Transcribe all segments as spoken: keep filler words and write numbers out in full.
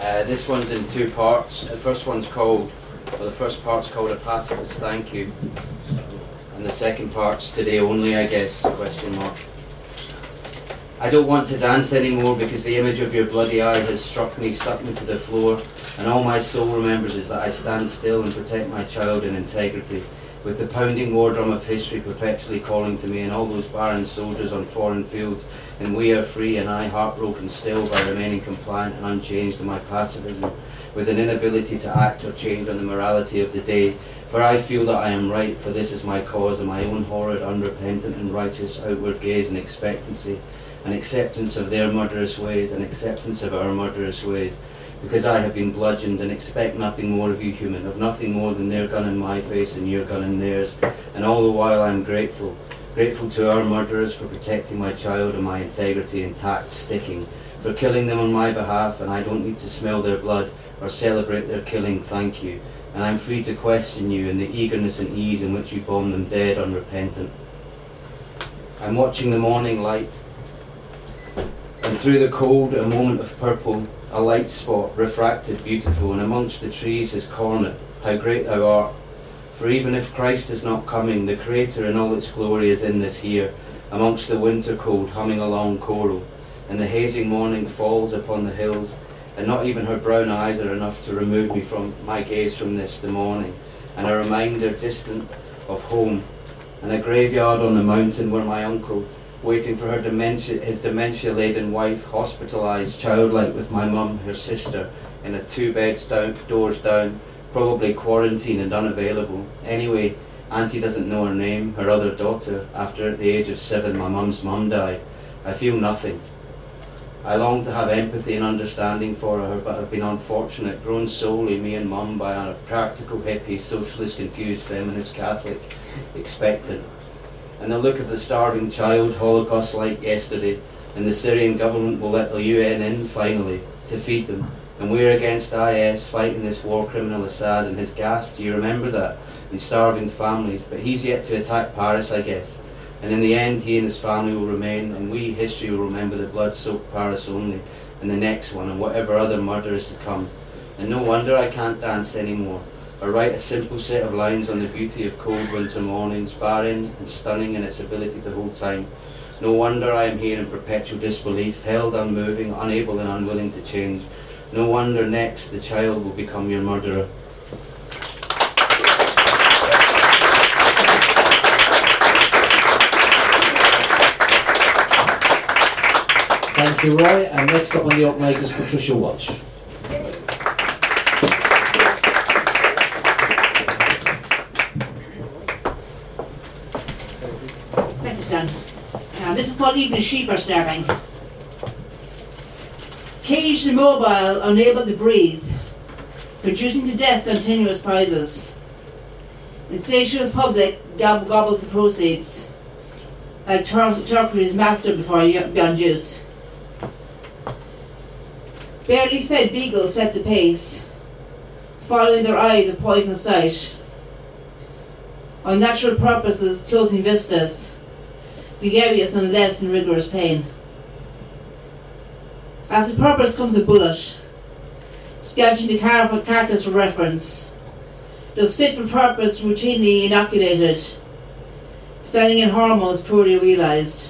Uh, this one's in two parts. The first one's called, well, the first part's called A Pacifist Thank You, and the second part's Today Only, I guess, question mark. I don't want to dance anymore because the image of your bloody eye has struck me, stuck me to the floor, and all my soul remembers is that I stand still and protect my child in integrity, with the pounding war drum of history perpetually calling to me, and all those barren soldiers on foreign fields, and we are free, and I heartbroken still by remaining compliant and unchanged in my pacifism, with an inability to act or change on the morality of the day, for I feel that I am right, for this is my cause, and my own horrid, unrepentant and righteous outward gaze and expectancy, an acceptance of their murderous ways, an acceptance of our murderous ways, because I have been bludgeoned, and expect nothing more of you human, of nothing more than their gun in my face and your gun in theirs, and all the while I am grateful, grateful to our murderers for protecting my child and my integrity intact, sticking, for killing them on my behalf, and I don't need to smell their blood or celebrate their killing, thank you, and I'm free to question you in the eagerness and ease in which you bomb them dead unrepentant. I'm watching the morning light, and through the cold a moment of purple, a light spot, refracted, beautiful, and amongst the trees his cornet, how great thou art. For even if Christ is not coming, the Creator in all its glory is in this here, amongst the winter cold, humming along choral, and the hazing morning falls upon the hills, and not even her brown eyes are enough to remove me from my gaze from this, the morning, and a reminder distant of home, and a graveyard on the mountain where my uncle, waiting for her dementia, his dementia-laden wife, hospitalised, childlike with my mum, her sister, in a two beds down, doors down, probably quarantined and unavailable. Anyway, Auntie doesn't know her name, her other daughter, after at the age of seven my mum's mum died. I feel nothing. I long to have empathy and understanding for her, but have been unfortunate, grown solely, me and mum, by a practical hippie, socialist, confused, feminist, Catholic, expectant. And the look of the starving child, Holocaust-like yesterday, and the Syrian government will let the U N in, finally, to feed them. And we're against I S, fighting this war criminal Assad and his gas, do you remember that? And starving families, but he's yet to attack Paris, I guess. And in the end, he and his family will remain, and we, history, will remember the blood-soaked Paris only, and the next one, and whatever other murder is to come. And no wonder I can't dance anymore, or write a simple set of lines on the beauty of cold winter mornings, barren and stunning in its ability to hold time. No wonder I am here in perpetual disbelief, held unmoving, unable and unwilling to change. No wonder next the child will become your murderer. Thank you, Roy. And next up on the up mic is Patricia Walsh. Thank you, Stan. Now, this is called Even the Sheep Are Starving. Caged and mobile, unable to breathe, producing to death continuous prizes. Insatiable public gob- gobbles the proceeds, like tur- turkeys mastered before beyond use. Barely fed beagles set the pace, following their eyes of poisonous sight. Unnatural purposes closing vistas, gregarious and less in rigorous pain. After purpose comes a bullet, scouting the car- carcass for reference. Those fit for purpose routinely inoculated, standing in hormones poorly realised.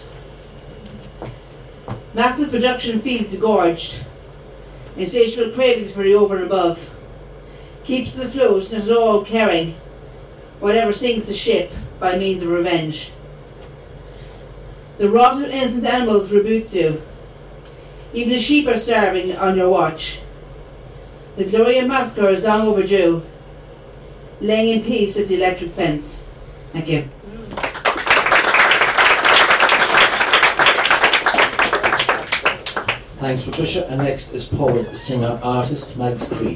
Massive production feeds the gorged, insatiable cravings for the over and above, keeps us afloat, not at all caring whatever sinks the ship by means of revenge. The rot of innocent animals reboots you. Even the sheep are starving on your watch. The Gloria massacre is long overdue, laying in peace at the electric fence. Thank you. Thanks, Patricia. And next is poet, singer, artist Mags Creed.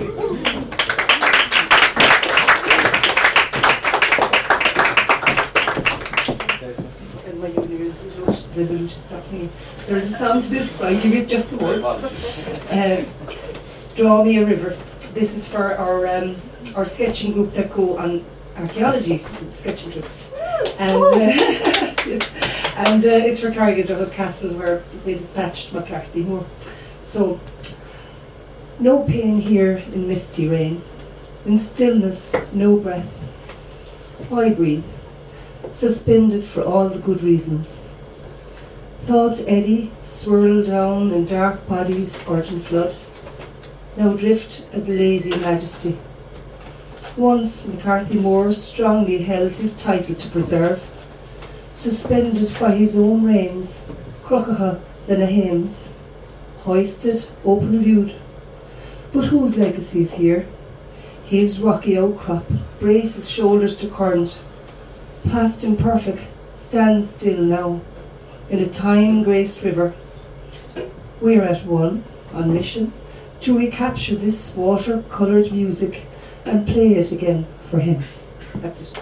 Resolution stop singing. There's a song to this, so I'll give you just the words. Uh, Draw Me a River. This is for our um, our sketching group that go on archaeology sketching trips. And, uh, yes, and uh, it's for Carrigan Douglas Castle, where they dispatched McCarthy Moore. So, No pain here in misty rain. In stillness, no breath. Why breathe? Suspended for all the good reasons. Thoughts eddy, swirl down in dark bodies, urgent flood. Now drift a lazy majesty. Once McCarthy Moore strongly held his title to preserve, suspended by his own reins, Crochacha than a hymns, hoisted, open viewed. But whose legacy is here? His rocky outcrop braces shoulders to current. Past imperfect stands still now in a time-graced river. We're at one, on mission, to recapture this water-coloured music and play it again for him. That's it.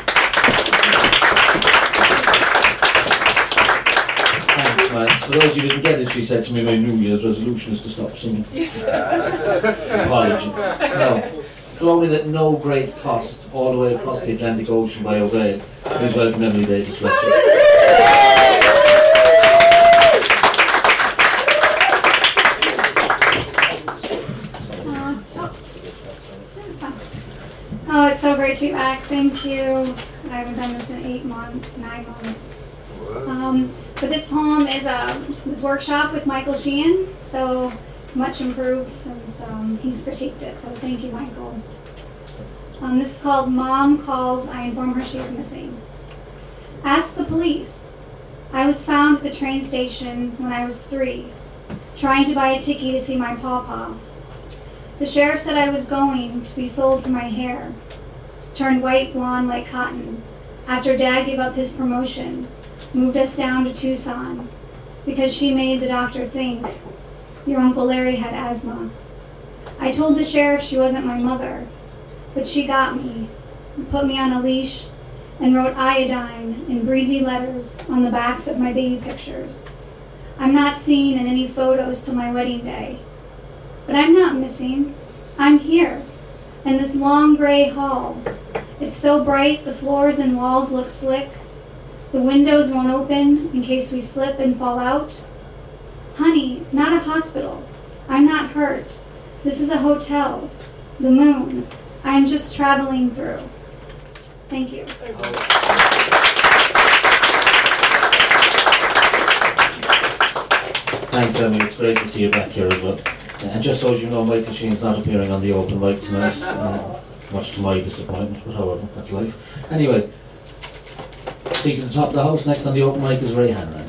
Thanks, Max. For those of you who didn't get it, she said to me, my New Year's resolution is to stop singing. Yes. Apology. Now, flown at no great cost all the way across the Atlantic Ocean by O'Bale, please welcome Emily Davis Fletcher. Oh, it's so great to be back. Thank you. I haven't done this in eight months, nine months. Um, but this poem is a was workshop with Michael Sheehan, so it's much improved since um, he's critiqued it. So thank you, Michael. Um, this is called Mom Calls. I inform her she is missing. Ask the police. I was found at the train station when I was three, trying to buy a ticket to see my pawpaw. The sheriff said I was going to be sold for my hair, turned white blonde like cotton, after Dad gave up his promotion, moved us down to Tucson, because she made the doctor think your Uncle Larry had asthma. I told the sheriff she wasn't my mother, but she got me, put me on a leash, and wrote iodine in breezy letters on the backs of my baby pictures. I'm not seen in any photos till my wedding day. But I'm not missing. I'm here, in this long gray hall. It's so bright the floors and walls look slick. The windows won't open in case we slip and fall out. Honey, not a hospital. I'm not hurt. This is a hotel. The moon. I am just traveling through. Thank you. Thanks, Emily. It's great to see you back here as well. And just so you know, Michael Sheen's not appearing on the open mic tonight, uh, much to my disappointment, but however, that's life. Anyway, speak to the top of the house. Next on the open mic is Ray Hanrahan.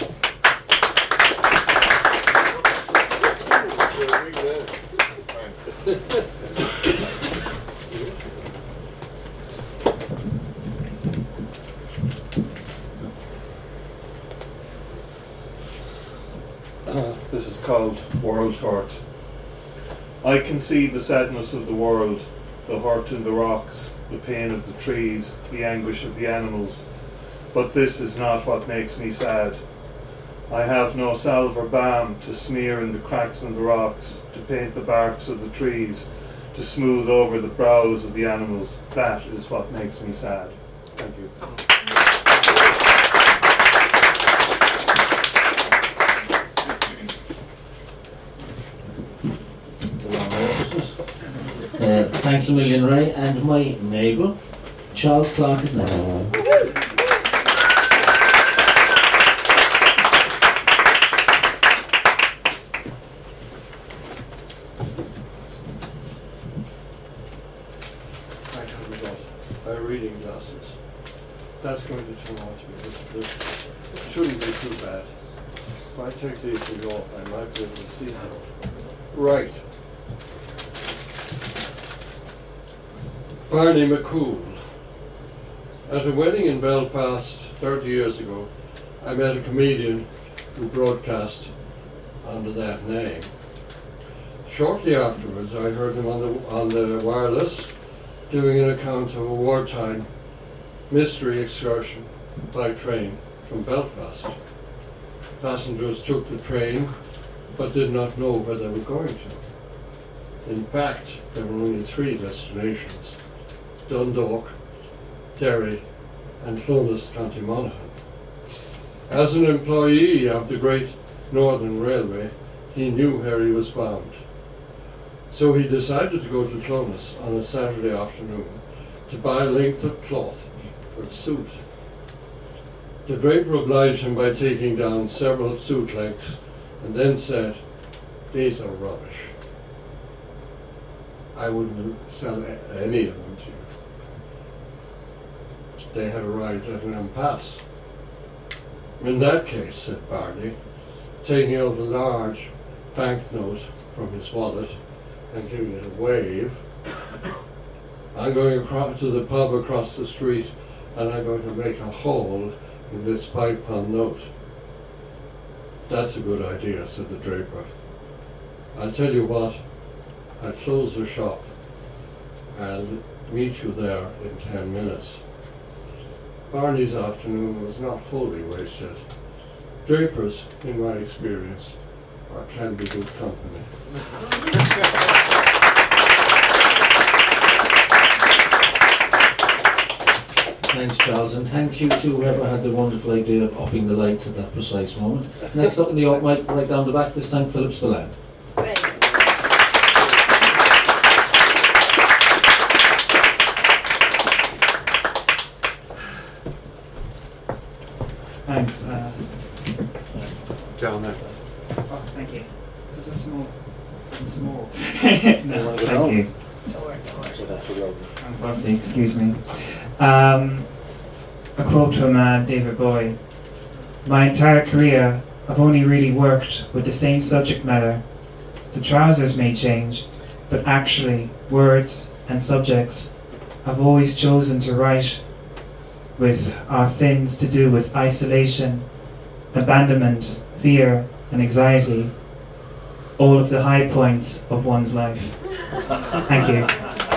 This is called World Hurt. I can see the sadness of the world, the hurt in the rocks, the pain of the trees, the anguish of the animals, but this is not what makes me sad. I have no salve or balm to smear in the cracks in the rocks, to paint the barks of the trees, to smooth over the brows of the animals. That is what makes me sad. Thank you. Uh, thanks a million, Ray. And my neighbour, Charles Clark, is next. My reading glasses. That's going to turn out to be this, this. It shouldn't be too bad. If I take these things off, I might be able to see them. Right. Barney McCool. At a wedding in Belfast thirty years ago, I met a comedian who broadcast under that name. Shortly afterwards, I heard him on the, on the wireless doing an account of a wartime mystery excursion by train from Belfast. Passengers took the train but did not know where they were going to. In fact, there were only three destinations: Dundalk, Derry, and Clones, County Monaghan. As an employee of the Great Northern Railway, he knew where he was bound. So he decided to go to Clones on a Saturday afternoon to buy a length of cloth for a suit. The draper obliged him by taking down several suit lengths and then said, "These are rubbish. I wouldn't sell a- any of them to you." They had arrived at an impasse. "In that case," said Barney, taking out a large banknote from his wallet and giving it a wave, "I'm going across to the pub across the street and I'm going to make a hole in this five pound note." "That's a good idea," said the draper. "I'll tell you what, I'll close the shop. I'll meet you there in ten minutes." Barney's afternoon was not wholly wasted. Drapers, in my experience, are, can be good company. Thanks, Charles, and thank you to whoever had the wonderful idea of upping the lights at that precise moment. Next up in the old mic, right down the back, this time Philip Spillane. Thanks. Uh, Down there. oh, thank you. Just a small, I'm small. No, thank you. I'm fussy, excuse me. Um, a quote from uh, David Bowie. "My entire career, I've only really worked with the same subject matter. The trousers may change, but actually, words and subjects I've always chosen to write with are things to do with isolation, abandonment, fear, and anxiety. All of the high points of one's life." Thank you.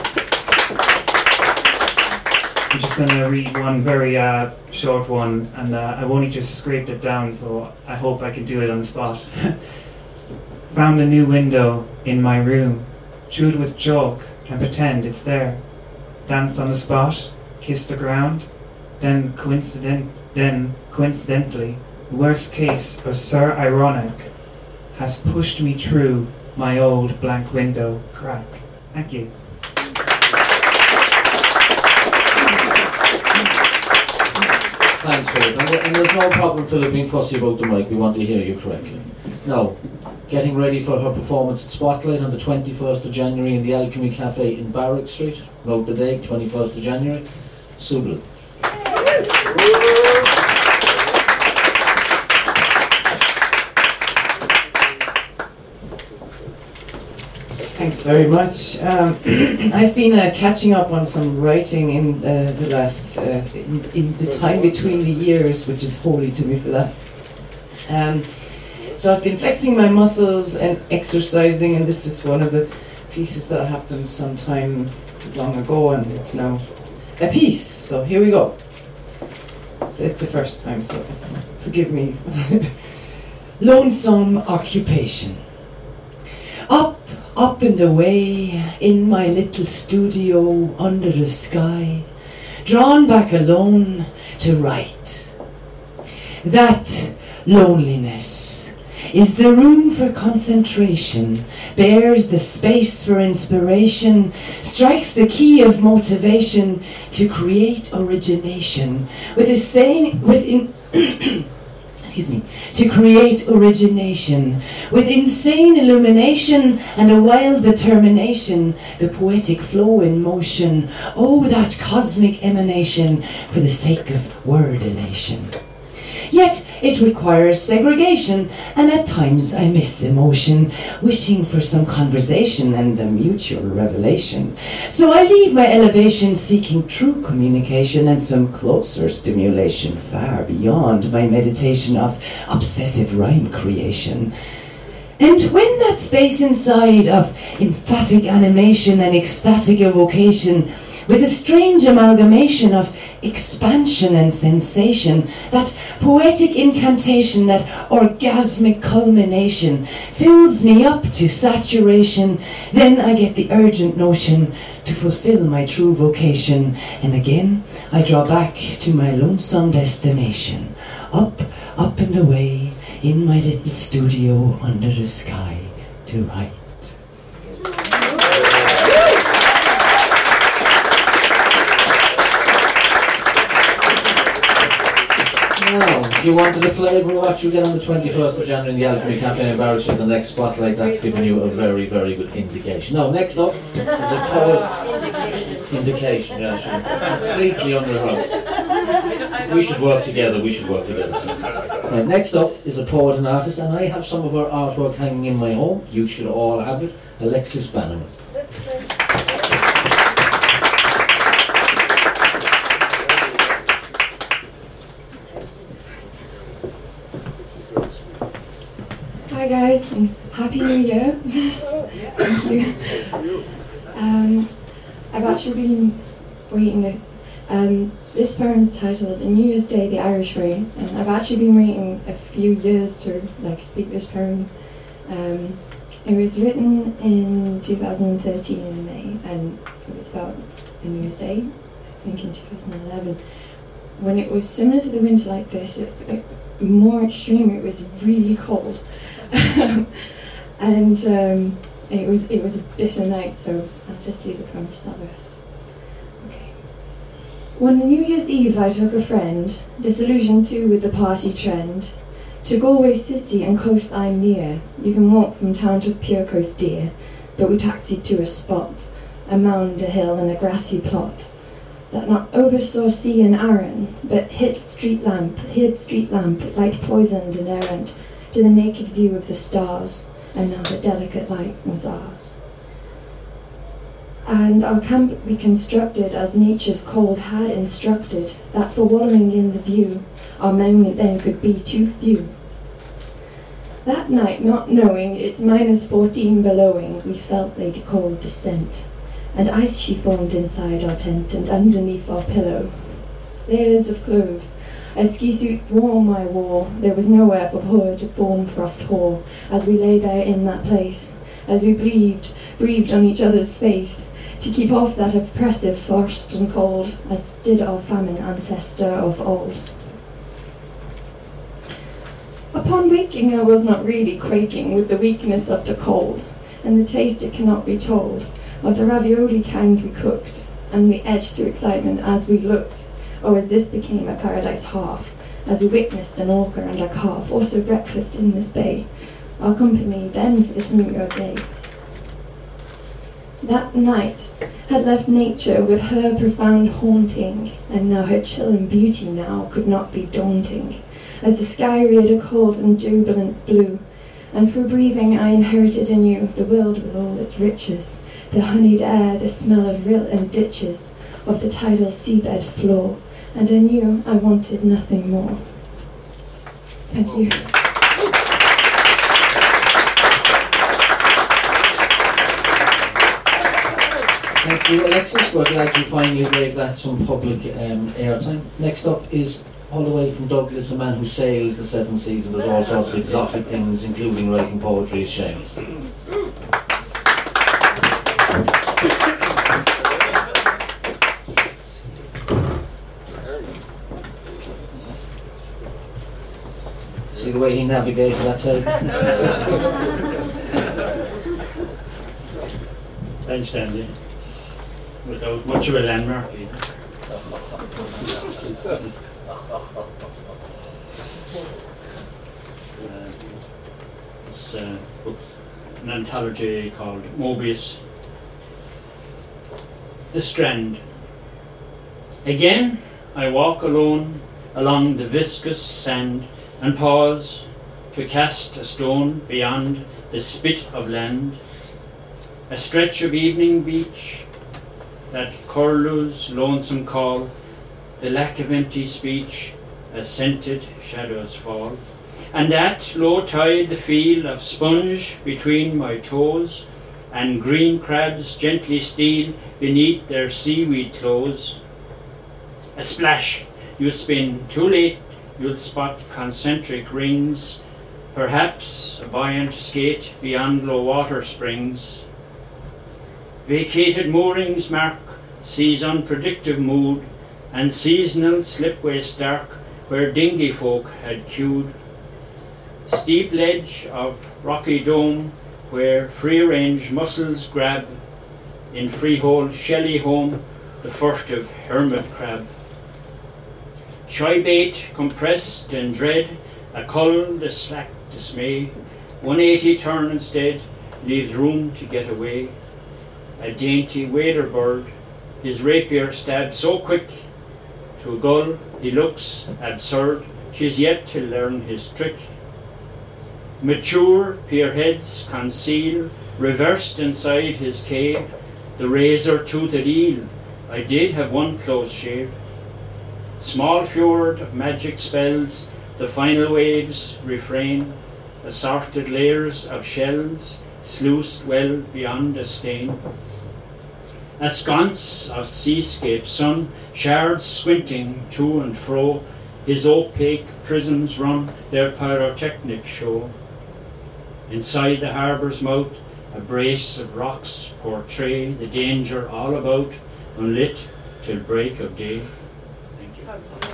I'm just going to read one very uh, short one, and uh, I've only just scraped it down, so I hope I can do it on the spot. "Found a new window in my room, drew it with chalk and pretend it's there. Dance on the spot, kiss the ground, then coincident, then coincidentally, the worst case of Sir Ironic has pushed me through my old blank window crack." Thank you. Thanks, Philip. And, and there's no problem, Philip, being fussy about the mic. We want to hear you correctly. Now, getting ready for her performance at Spotlight on the twenty-first of January in the Alchemy Cafe in Barrack Street. Note the date, twenty-first of January. Subal. Thanks very much. Um, I've been uh, catching up on some writing in uh, the last, uh, in, in the time between the years, which is holy to me for that. Um, so I've been flexing my muscles and exercising, and this was one of the pieces that happened some time long ago, and it's now a piece. So here we go. So it's the first time, so forgive me. Lonesome occupation. Up Up and away, in my little studio under the sky, drawn back alone to write. That loneliness is the room for concentration, bears the space for inspiration, strikes the key of motivation to create origination, with a sane, with in excuse me, to create origination, with insane illumination and a wild determination, the poetic flow in motion, oh, that cosmic emanation for the sake of word elation. Yet it requires segregation, and at times I miss emotion, wishing for some conversation and a mutual revelation. So I leave my elevation seeking true communication and some closer stimulation far beyond my meditation of obsessive rhyme creation. And when that space inside of emphatic animation and ecstatic evocation, with a strange amalgamation of expansion and sensation, that poetic incantation, that orgasmic culmination, fills me up to saturation, then I get the urgent notion to fulfill my true vocation, and again I draw back to my lonesome destination, up, up and away, in my little studio under the sky to write. If you wanted a flavour of what you get on the twenty-first of January in the Alchemy Cafe in Barrowshire, the next spotlight, that's giving you a very, very good indication. Now, next up is a poet. Indication. Indication, yeah, sure. Completely unrehearsed. We should work together, we should work together. Right, next up is a poet and artist, and I have some of her artwork hanging in my home. You should all have it. Alexis Bannerman. Hi guys, and Happy New Year. Thank you. Um, I've actually been waiting. Um, this poem's titled "A New Year's Day, the Irish Way," and I've actually been waiting a few years to like speak this poem. Um, it was written in two thousand thirteen in May, and it was about a New Year's Day, I think in two thousand eleven. When it was similar to the winter like this, it, it, more extreme. It was really cold. and um, it was it was a bitter night, so I'll just leave the poem to start with. Okay. One New Year's Eve I took a friend, disillusioned too with the party trend, to Galway city and coastline near. You can walk from town to Pure Coast Deer, but we taxied to a spot, a mound, a hill and a grassy plot, that not oversaw sea and Arran, but hid street lamp, hid street lamp, light poisoned and errant, to the naked view of the stars, and now the delicate light was ours. And our camp we constructed as nature's cold had instructed, that for wallowing in the view, our moment then could be too few. That night, not knowing it's minus fourteen belowing, we felt late cold descent, and ice she formed inside our tent and underneath our pillow. Layers of clothes, a ski suit warm I wore, there was nowhere for hood, form, frost, hoar, as we lay there in that place, as we breathed, breathed on each other's face, to keep off that oppressive frost and cold, as did our famine ancestor of old. Upon waking I was not really quaking with the weakness of the cold, and the taste it cannot be told, of the ravioli kind we cooked, and we edged to excitement as we looked, or as this became a paradise half, as we witnessed an orca and a calf also breakfast in this bay, our company then for this New Year day. That night had left nature with her profound haunting, and now her chill and beauty now could not be daunting, as the sky reared a cold and jubilant blue, and through breathing I inherited anew the world with all its riches, the honeyed air, the smell of rill and ditches, of the tidal seabed floor, and I knew I wanted nothing more. Thank you. Thank you, Alexis. We're glad you finally gave that some public um, airtime. Next up is all the way from Douglas, a man who sails the seven seas and does all sorts of exotic things, including writing poetry, is Seamus. See the way he navigated that tape? Bench Dandy, without much of a landmark. uh, it's uh, an anthology called Mobius. The Strand. Again, I walk alone along the viscous sand, and pause to cast a stone beyond the spit of land, a stretch of evening beach, that curlew's lonesome call, the lack of empty speech, as scented shadows fall, and at low tide the feel of sponge between my toes, and green crabs gently steal beneath their seaweed clothes. A splash, you spin, too late you'll spot concentric rings, perhaps a buoyant skate beyond low water springs. Vacated moorings mark sea's unpredictive mood, and seasonal slipways dark where dinghy folk had queued. Steep ledge of rocky dome where free-range mussels grab, in freehold shelly home the furtive hermit crab. Shy bait, compressed in dread, a cull the slack dismay, one eighty turn instead, leaves room to get away. A dainty wader bird, his rapier stabbed so quick, to a gull he looks absurd, 'tis yet to learn his trick. Mature pierheads conceal, reversed inside his cave, the razor-toothed eel, I did have one close shave. Small fjord of magic spells, the final waves refrain, assorted layers of shells, sluiced well beyond a stain. A sconce of seascape sun, shards squinting to and fro, his opaque prisms run their pyrotechnic show. Inside the harbour's mouth, a brace of rocks portray the danger all about, unlit till break of day. Thank you.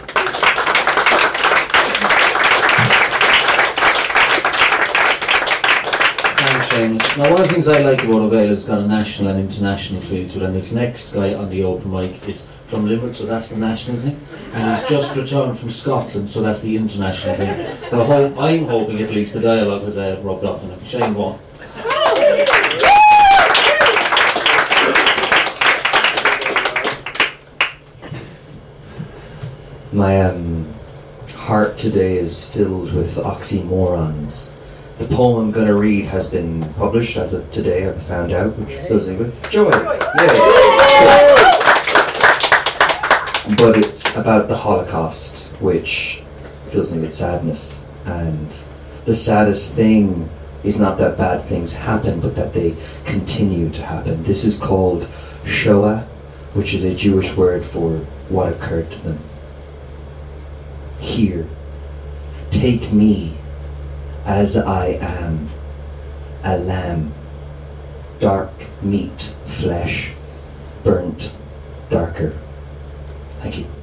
Thanks, Seamus. Now, one of the things I like about O'Vale is it's got a national and international feel to it, and this next guy on the open mic is from Limerick, so that's the national thing, and he's just returned from Scotland, so that's the international thing. So I hope, I'm hoping at least the dialogue has uh, rubbed off on it. Shane, go on. My um, heart today is filled with oxymorons. The poem I'm going to read has been published as of today, I found out, which fills me with joy. Yay. But it's about the Holocaust, which fills me with sadness. And the saddest thing is not that bad things happen, but that they continue to happen. This is called Shoah, which is a Jewish word for what occurred to them. Here, take me as I am, a lamb, dark meat, flesh, burnt darker. Thank you.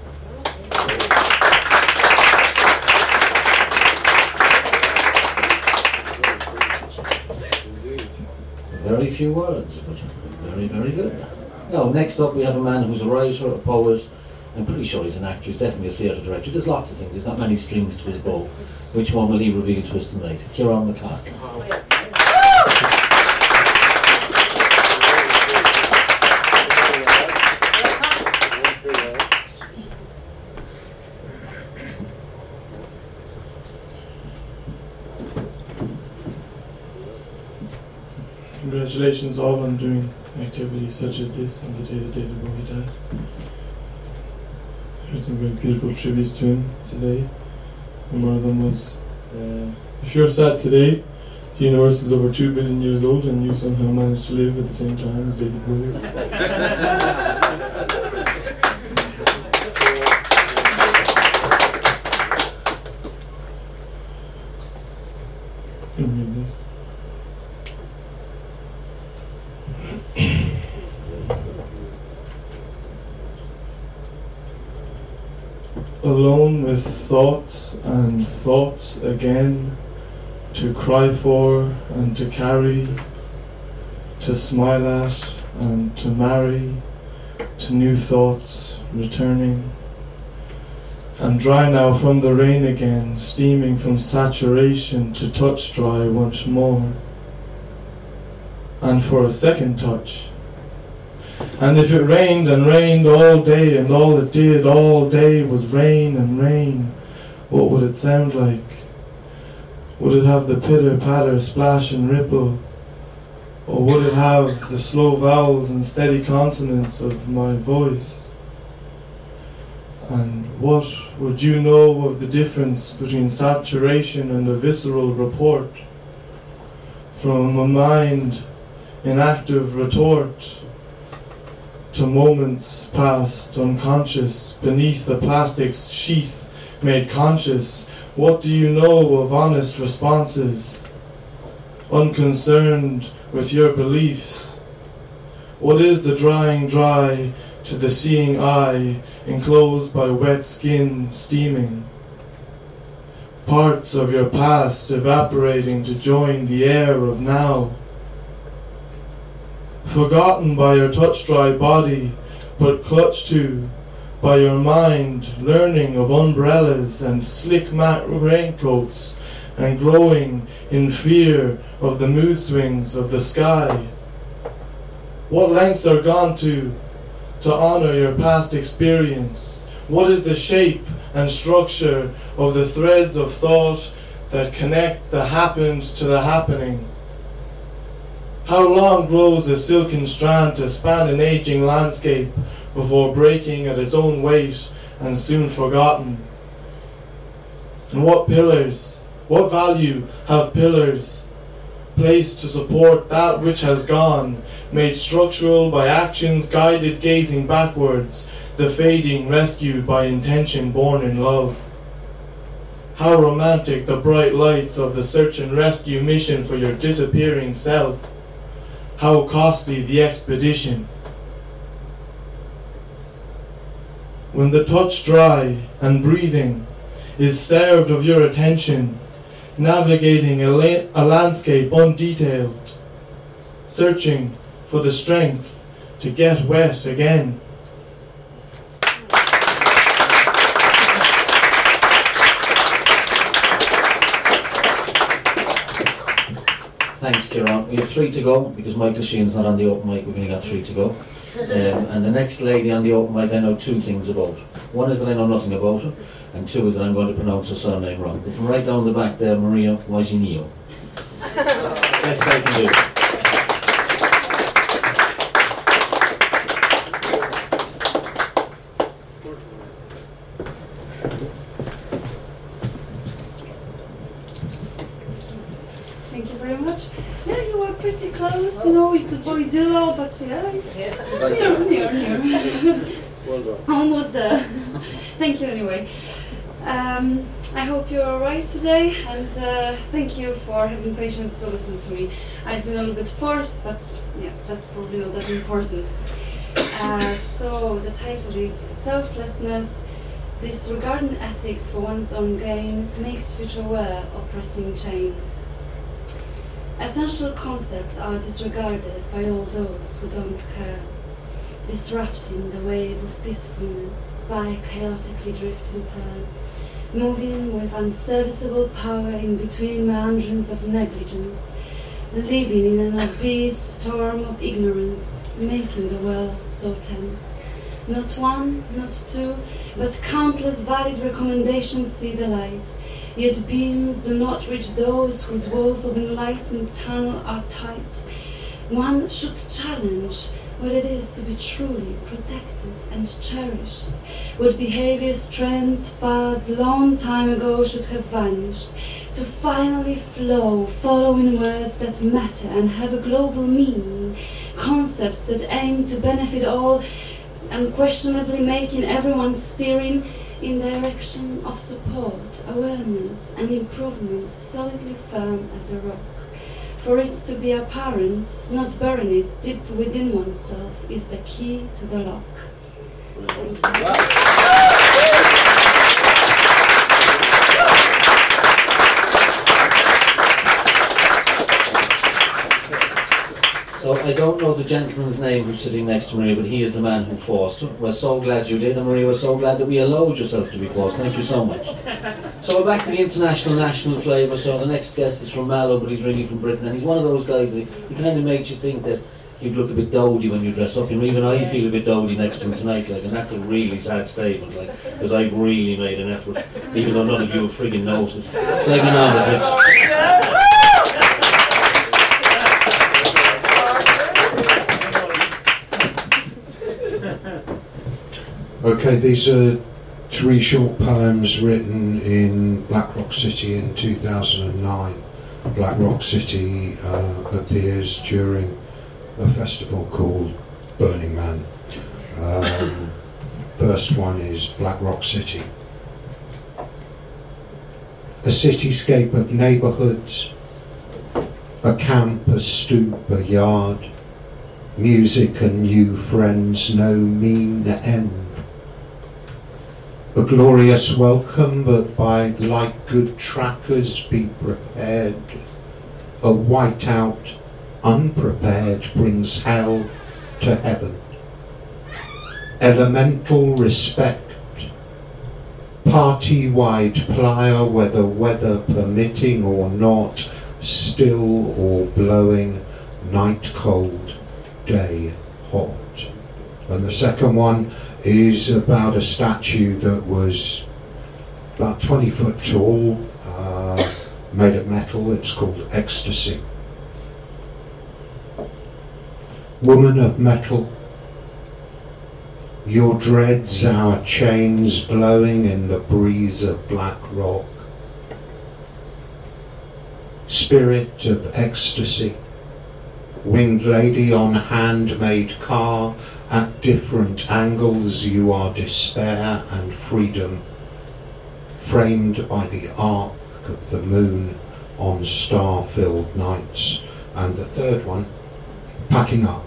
Very few words, but very, very good. Now, next up we have a man who's a writer, a poet. I'm pretty sure he's an actor, he's definitely a theatre director. There's lots of things, there's not many strings to his bow. Which one will he reveal to us tonight? Kieran McCarthy. Congratulations all on doing activities such as this on the day that David Bowie died. There's some very beautiful tributes to him today. And one of them was, uh, if you're sad today, the universe is over two billion years old and you somehow managed to live at the same time as David Bowie. Can you read this? Alone with thoughts and thoughts again, to cry for and to carry, to smile at and to marry, to new thoughts returning. And dry now from the rain again, steaming from saturation to touch dry once more. And for a second touch. And if it rained and rained all day, and all it did all day was rain and rain, what would it sound like? Would it have the pitter patter, splash and ripple? Or would it have the slow vowels and steady consonants of my voice? And what would you know of the difference between saturation and a visceral report? From a mind in active retort to moments past unconscious beneath the plastic's sheath made conscious. What do you know of honest responses, unconcerned with your beliefs? What is the drying dry to the seeing eye, enclosed by wet skin steaming? Parts of your past evaporating to join the air of now. Forgotten by your touch-dry body, but clutched to by your mind, learning of umbrellas and slick mat raincoats, and growing in fear of the mood swings of the sky? What lengths are gone to to honor your past experience? What is the shape and structure of the threads of thought that connect the happened to the happening? How long grows a silken strand to span an aging landscape before breaking at its own weight and soon forgotten? And what pillars, what value have pillars placed to support that which has gone, made structural by actions guided gazing backwards, the fading rescued by intention born in love? How romantic the bright lights of the search and rescue mission for your disappearing self. How costly the expedition. When the touch dry and breathing is starved of your attention, navigating a, la- a landscape undetailed, searching for the strength to get wet again. Thanks, Kieran. We have three to go because Michael Sheehan's not on the open mic. We've only got three to go. Um, and the next lady on the open mic I know two things about. One is that I know nothing about her, and two is that I'm going to pronounce her surname wrong. But from right down the back there, Maria Waginio. Best I can do. Thank you very much. Yeah, you were pretty close, you know, it's a Boydillo, but yeah, it's near, near, near. Well done. Almost there. Thank you anyway. Um, I hope you're alright today, and uh, thank you for having patience to listen to me. I've been a little bit forced, but yeah, that's probably not that important. Uh, so the title is Selflessness, Disregarding Ethics for One's Own Gain Makes Future Aware of Pressing Chain. Essential concepts are disregarded by all those who don't care, disrupting the wave of peacefulness by chaotically drifting further, moving with unserviceable power in between meanderings of negligence, living in an obese storm of ignorance, making the world so tense. Not one, not two, but countless valid recommendations see the light, yet beams do not reach those whose walls of enlightened tunnel are tight. One should challenge what it is to be truly protected and cherished, what behaviors, trends, fads long time ago should have vanished, to finally flow, following words that matter and have a global meaning, concepts that aim to benefit all, unquestionably making everyone steering in direction of support, awareness and improvement, solidly firm as a rock. For it to be apparent, not burying it deep within oneself, is the key to the lock. So I don't know the gentleman's name who's sitting next to Maria, but he is the man who forced her. We're so glad you did, and Maria, we're so glad that we allowed yourself to be forced. Thank you so much. So we're back to the international national flavour. So the next guest is from Mallow, but he's really from Britain, and he's one of those guys that he kind of makes you think that you'd look a bit dowdy when you dress up. You know, even I feel a bit dowdy next to him tonight, like, and that's a really sad statement, like, because I've really made an effort, even though none of you have frigging noticed. So hang on with it. Okay, these are three short poems written in Black Rock City in two thousand nine. Black Rock City uh, appears during a festival called Burning Man. Um, first one is Black Rock City. A cityscape of neighbourhoods, a camp, a stoop, a yard, music and new friends, no mean end. A glorious welcome, but by like good trackers be prepared. A whiteout, unprepared, brings hell to heaven. elemental respect, party-wide plier, whether weather permitting or not, still or blowing, night cold, day hot. And the second one is about a statue that was about twenty foot tall, uh, made of metal. It's called Ecstasy. Woman of metal, your dreads, our chains blowing in the breeze of black rock. Spirit of ecstasy, winged lady on handmade car, at different angles you are despair and freedom, framed by the arc of the moon on star-filled nights. And the third one, packing up.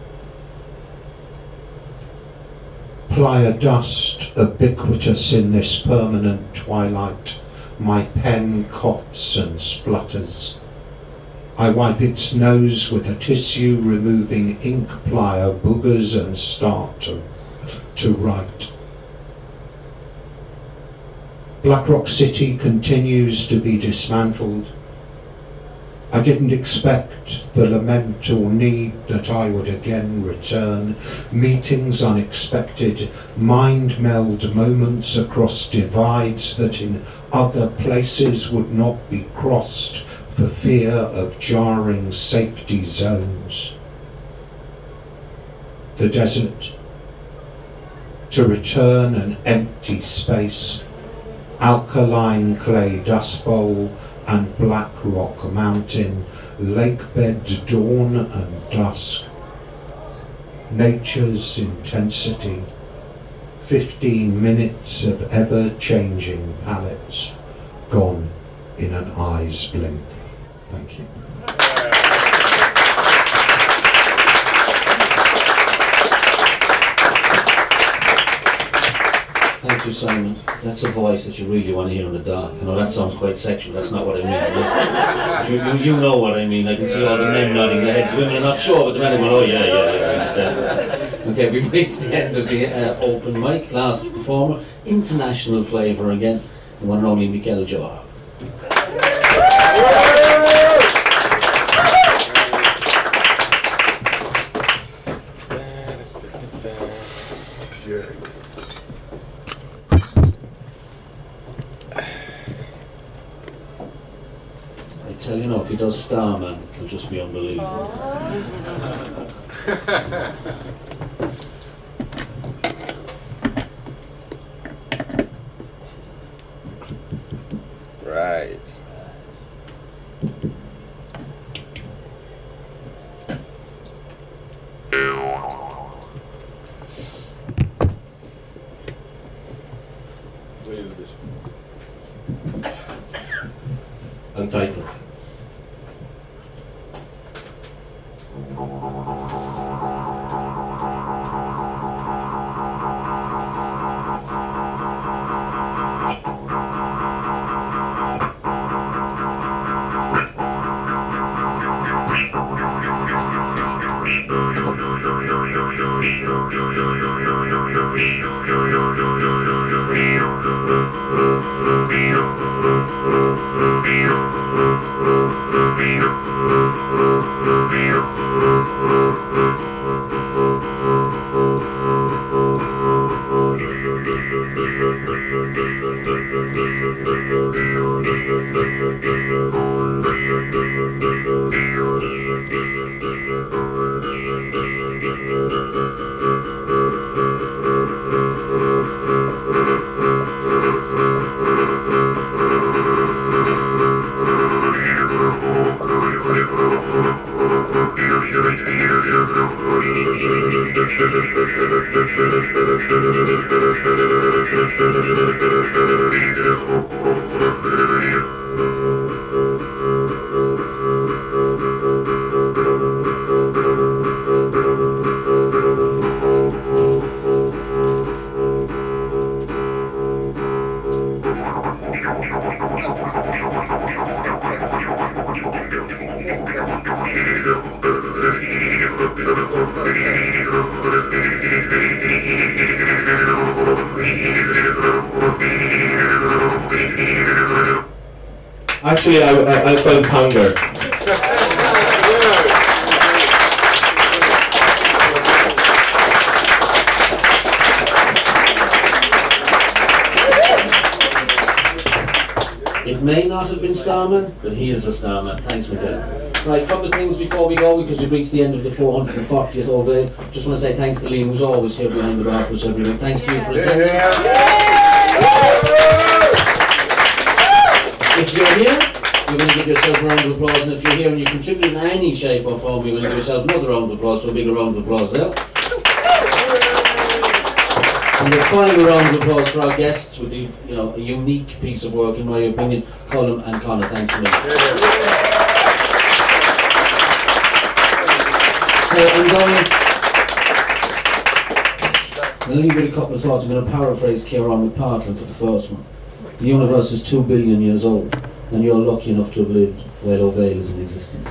Plier dust, ubiquitous in this permanent twilight, my pen coughs and splutters. I wipe its nose with a tissue, removing ink plier boogers, and start to, to write. Black Rock City continues to be dismantled. I didn't expect the lament or need that I would again return. Meetings unexpected, mind meld moments across divides that in other places would not be crossed for fear of jarring safety zones. The desert, to return an empty space, alkaline clay dust bowl and black rock mountain, lakebed dawn and dusk. Nature's intensity, fifteen minutes of ever-changing palettes, gone in an eye's blink. Thank you. Thank you, Simon. That's a voice that you really want to hear in the dark. I know that sounds quite sexual, that's not what I mean. Right? You, you, you know what I mean. I can see all the men nodding their heads. The women are not sure, but the men are going, oh yeah, yeah, yeah. yeah. Okay, we've reached the end of the uh, open mic. Last performer, international flavour again, the one and only Mikel Joab. Tell you know, if he does Starman, it'll just be unbelievable. Right. Where is this? Untitled. Thank you. actually, I, I, I felt hunger. It may not have been Starman, but he is a Starman. Thanks, Miguel. Right, a couple of things before we go, because we've reached the end of the four hundred fortieth Ovale. Just want to say thanks to Liam, who's always here behind the bar for us every week. Thanks to you for attending. If you're here, you're going to give yourself a round of applause, and if you're here and you contribute in any shape or form, you're going to give yourself another round of applause, so a bigger round of applause there. And the final round of applause for our guests with the, you know, a unique piece of work, in my opinion, Colm and Conor. Thanks a million. So I'm going to leave with a couple of thoughts. I'm going to paraphrase Kieran McPartland for the first one. The universe is two billion years old, and you're lucky enough to have lived while Ovale is in existence.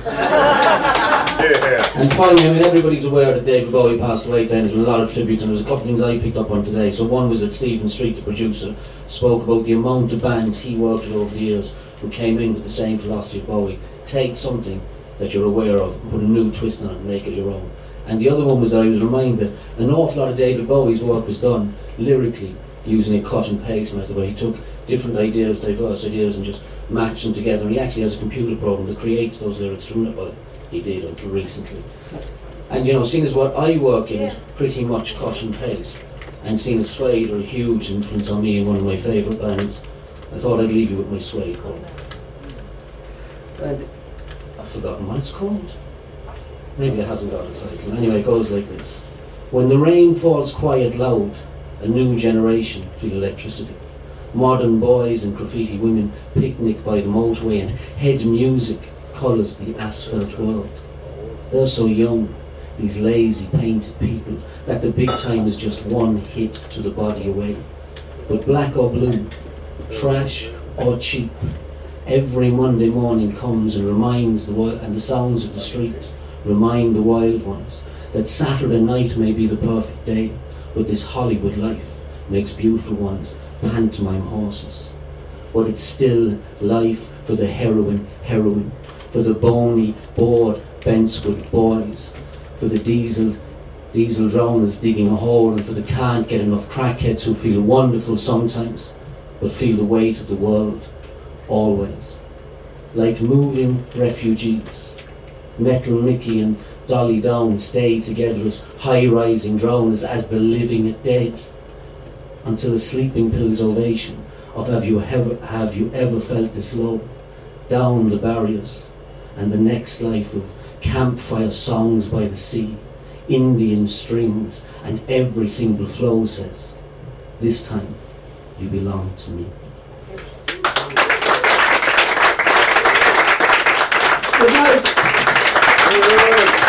And finally, I mean, everybody's aware that David Bowie passed away today, and there's been a lot of tributes, and there's a couple of things I picked up on today. So one was that Stephen Street, the producer, spoke about the amount of bands he worked with over the years who came in with the same philosophy of Bowie. Take something that you're aware of and put a new twist on it and make it your own. And the other one was that I was reminded that an awful lot of David Bowie's work was done lyrically using a cut and paste method, where he took different ideas, diverse ideas, and just matched them together. And he actually has a computer program that creates those lyrics from it. Well, he did until recently. And you know, seeing as what I work in is pretty much cut and paste, and seeing as Suede are a huge influence on me and one of my favourite bands, I thought I'd leave you with my Suede poem. And I've forgotten what it's called. Maybe it hasn't got a title. Anyway, it goes like this. When the rain falls quiet loud, a new generation feel electricity. Modern boys and graffiti women picnic by the motorway, and head music colours the asphalt world. They're so young, these lazy painted people, that the big time is just one hit to the body away. But black or blue, trash or cheap, every Monday morning comes and reminds the wi- and the sounds of the street remind the wild ones that Saturday night may be the perfect day, but this Hollywood life makes beautiful ones pantomime horses. But it's still life for the heroine, heroine, for the bony, bored Bentswood boys, for the diesel, diesel drowners digging a hole, and for the can't get enough crackheads who feel wonderful sometimes, but feel the weight of the world, always. Like moving refugees, Metal Mickey and Dolly Down stay together as high-rising drowners, as the living dead, until a sleeping pill's ovation of have you ever, have you ever felt this low, down the barriers, and the next life of campfire songs by the sea, Indian strings, and everything will flow says, this time you belong to me. Good night.